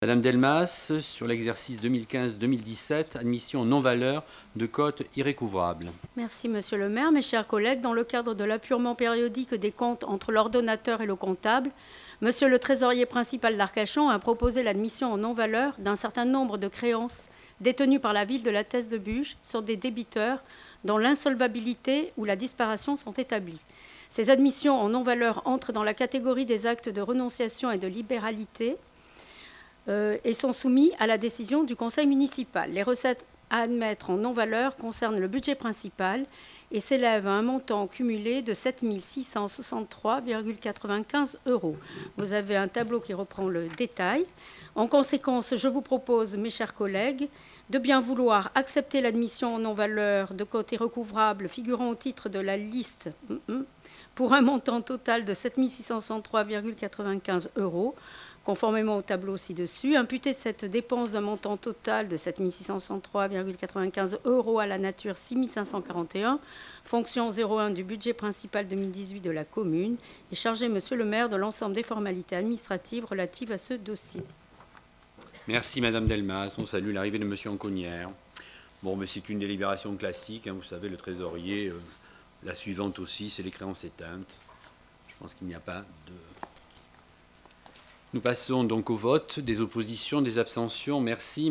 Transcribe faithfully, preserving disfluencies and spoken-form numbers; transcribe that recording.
Madame Delmas, sur l'exercice deux mille quinze deux mille dix-sept, admission non-valeur de cotes irrécouvrables. Merci, Monsieur le maire. Mes chers collègues, dans le cadre de l'appurement périodique des comptes entre l'ordonnateur et le comptable, Monsieur le trésorier principal d'Arcachon a proposé l'admission en non-valeur d'un certain nombre de créances détenues par la ville de la Thèse-de-Buge sur des débiteurs dont l'insolvabilité ou la disparition sont établies. Ces admissions en non-valeur entrent dans la catégorie des actes de renonciation et de libéralité euh, et sont soumis à la décision du conseil municipal. Les recettes à admettre en non-valeur concernent le budget principal et s'élèvent à un montant cumulé de sept mille six cent soixante-trois virgule quatre-vingt-quinze euros. Vous avez un tableau qui reprend le détail. En conséquence, je vous propose, mes chers collègues, de bien vouloir accepter l'admission en non-valeur de cotes irrécouvrables figurant au titre de la liste pour un montant total de sept mille six cent soixante-trois virgule quatre-vingt-quinze euros, conformément au tableau ci-dessus. Imputer cette dépense d'un montant total de sept mille six cent soixante-trois virgule quatre-vingt-quinze euros à la nature six mille cinq cent quarante et un, fonction zéro un du budget principal deux mille dix-huit de la commune, et charger Monsieur le maire de l'ensemble des formalités administratives relatives à ce dossier. Merci Madame Delmas. On salue l'arrivée de Monsieur Enconnière. Bon, mais c'est une délibération classique, hein, vous savez, le trésorier, euh, la suivante aussi, c'est les créances éteintes. Je pense qu'il n'y a pas de... Nous passons donc au vote. Des oppositions, des abstentions. Merci.